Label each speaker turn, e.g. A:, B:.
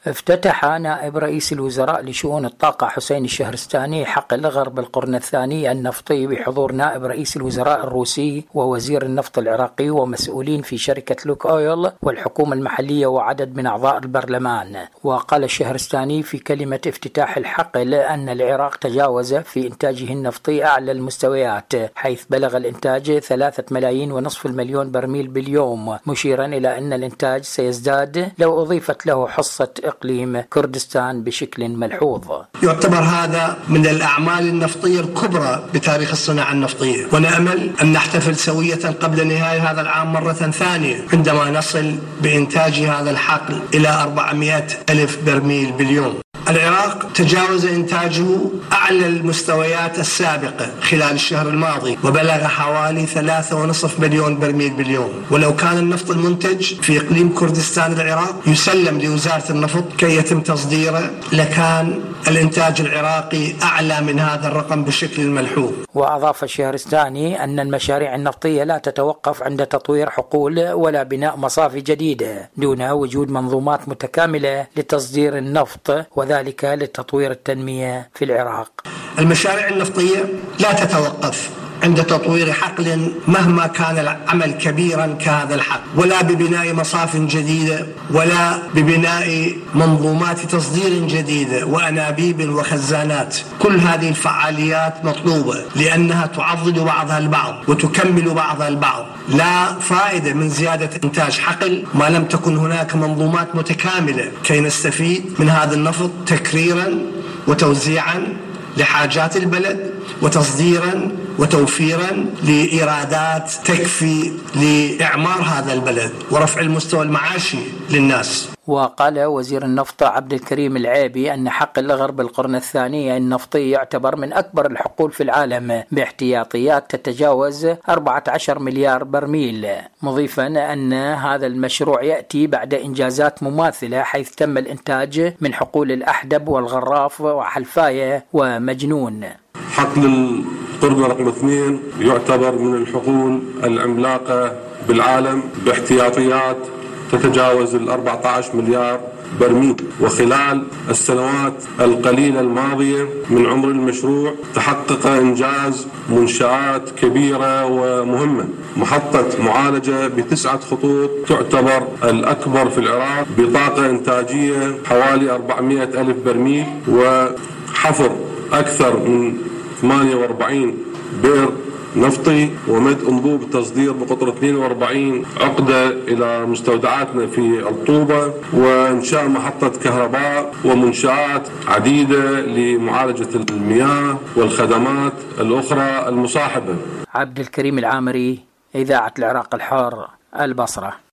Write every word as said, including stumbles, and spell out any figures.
A: افتتح نائب رئيس الوزراء لشؤون الطاقة حسين الشهرستاني حقل غرب القرن الثاني النفطي بحضور نائب رئيس الوزراء الروسي ووزير النفط العراقي ومسؤولين في شركة لوك أويل والحكومة المحلية وعدد من أعضاء البرلمان. وقال الشهرستاني في كلمة افتتاح الحقل أن العراق تجاوز في إنتاجه النفطي أعلى المستويات، حيث بلغ الإنتاج ثلاثة ملايين ونصف المليون برميل باليوم، مشيرا إلى أن الإنتاج سيزداد لو أضيفت له حصة إقليم كردستان بشكل ملحوظ.
B: يعتبر هذا من الأعمال النفطية الكبرى بتاريخ الصناعة النفطية، ونأمل أن نحتفل سوية قبل نهاية هذا العام مرة ثانية عندما نصل بإنتاج هذا الحقل إلى أربعمائة ألف برميل باليوم. العراق تجاوز إنتاجه أعلى المستويات السابقة خلال الشهر الماضي وبلغ حوالي ثلاثة ونصف مليون برميل باليوم، ولو كان النفط المنتج في إقليم كردستان العراق يسلم لوزارة النفط كي يتم تصديره لكان الإنتاج العراقي أعلى من هذا الرقم بشكل ملحوظ.
A: وأضاف الشهرستاني أن المشاريع النفطية لا تتوقف عند تطوير حقول ولا بناء مصافي جديدة دون وجود منظومات متكاملة لتصدير النفط، وذلك لتطوير التنمية في العراق.
B: المشاريع النفطية لا تتوقف عند تطوير حقل مهما كان العمل كبيرا كهذا الحقل، ولا ببناء مصاف جديدة، ولا ببناء منظومات تصدير جديدة وأنابيب وخزانات. كل هذه الفعاليات مطلوبة لأنها تعضد بعضها البعض وتكمل بعضها البعض. لا فائدة من زيادة إنتاج حقل ما لم تكن هناك منظومات متكاملة كي نستفيد من هذا النفط تكريرا وتوزيعا لحاجات البلد وتصديرا وتوفيرا لإيرادات تكفي لإعمار هذا البلد ورفع المستوى المعاشي للناس.
A: وقال وزير النفط عبد الكريم العيبي أن حقل غرب القرن الثاني النفطي يعتبر من أكبر الحقول في العالم باحتياطيات تتجاوز أربعة عشر مليار برميل، مضيفا أن هذا المشروع يأتي بعد إنجازات مماثلة حيث تم الإنتاج من حقول الأحدب والغراف وحلفاية ومجنون.
C: حقل القرن رقم اثنين يعتبر من الحقول العملاقة بالعالم باحتياطيات تتجاوز ال أربعة عشر مليار برميل، وخلال السنوات القليلة الماضية من عمر المشروع تحقق إنجاز منشآت كبيرة ومهمة. محطة معالجة بتسعة خطوط تعتبر الأكبر في العراق بطاقة إنتاجية حوالي أربعمائة ألف برميل، وحفر أكثر من ثمانية وأربعين بئر نفطي، ومد أنبوب تصدير بقطر اثنين وأربعين عقدة إلى مستودعاتنا في الطوبة، وإنشاء محطة كهرباء ومنشآت عديدة لمعالجة المياه والخدمات الأخرى المصاحبة.
A: عبد الكريم العامري، إذاعة العراق الحر، البصرة.